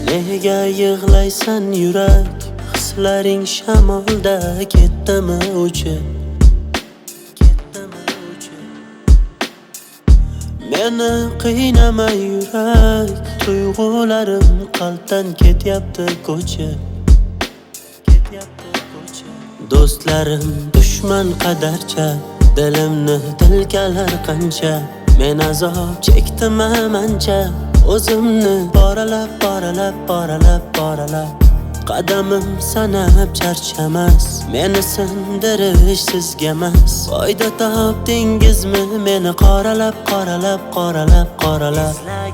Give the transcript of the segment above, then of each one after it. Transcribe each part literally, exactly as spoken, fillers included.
Nega yig'laysan yurak, hislaring shamolda ketdimi uchib? Meni qiynama yurak, tuyg'ularim qalbdan ketyapti ko'chib. Do'stlarim dushman qadarcha, dilimni tilkalar qancha. Men azob chekdim mancha, o'zimni boralab, boralab, boralab, boralab. Qadamim sanab charchamas, meni sindirish sizga emas. Foyda topdingizmi meni qoralab, qoralab, qoralab, qoralab.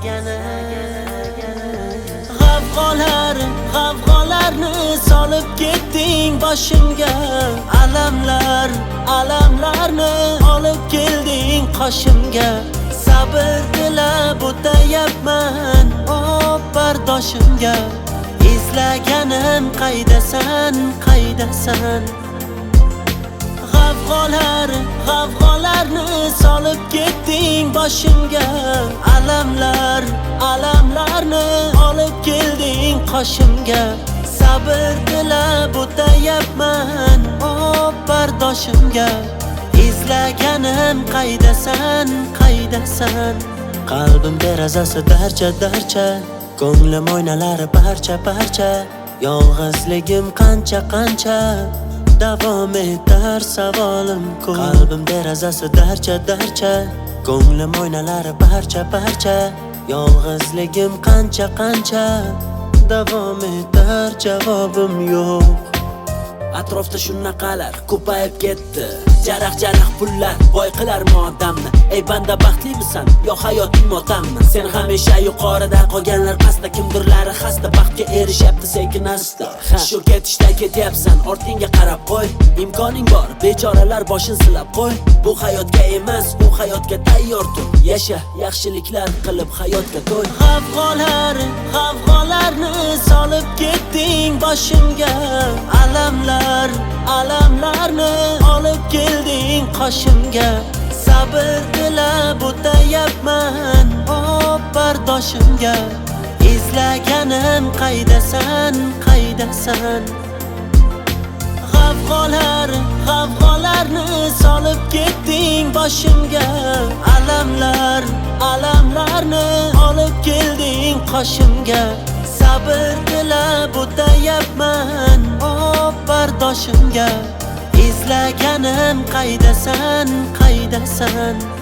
G'avg'olar, g'avg'olarni solib ketding boshimga. Alamlar, alamlarni olib kelding qoshimga. Sabr tilab o'tayapman, o bardoshimga. Izlaganim qaydasan, qaydasan? G'avg'olar, g'avg'olarni solib ketding boshimga. Alamlar, alamlarni olib kelding qoshimga. Sabr tilab o'tayapman, o bardoshimga. Izlaganim qaydasan, qaydasan? Qalbim derazasi darcha, darcha, ko'nglim oynalari parcha, parcha. Yolg'izligim qancha, qancha davom etar savolim ko'p. Qalbim derazasi darcha, darcha, ko'nglim oynalari parcha, parcha. Yolg'izligim qancha, qancha davom etar javobim yo'q. Atrofda shunaqalar ko'payib ketdi, jaraq-jaraq pullar boy qilarmi odamni? Ey banda baxtlimisan yo hayoting motammi? Sen hamisha yuqorida, qolganlar pastda. Kimdirlari xasta, baxtga erishyapti sekin asta. Shu ketishda ketyapsan, ortingga qarab qo'y. Imkoning bor, bechoralar boshin silab qo'y. Bu hayotga emas, u hayotga tayyor tur. Yasha, yaxshiliklar qilib hayotga to'y. G'avg'olar, g'avg'olarni solib ketding boshimga. Alamlar, alamlarni olib kelding qoshimga. Sabr tilab o'tayapman, o bardoshimga. Izlaganim qaydasan, qaydasan? G'avg'olar, g'avg'olarni solib ketding boshimga. Alamlar, alamlarni olib kelding qoshimga. Sabr tilab o'tayapman, o bardoshimga. Izlaganim qaydasan, qaydasan?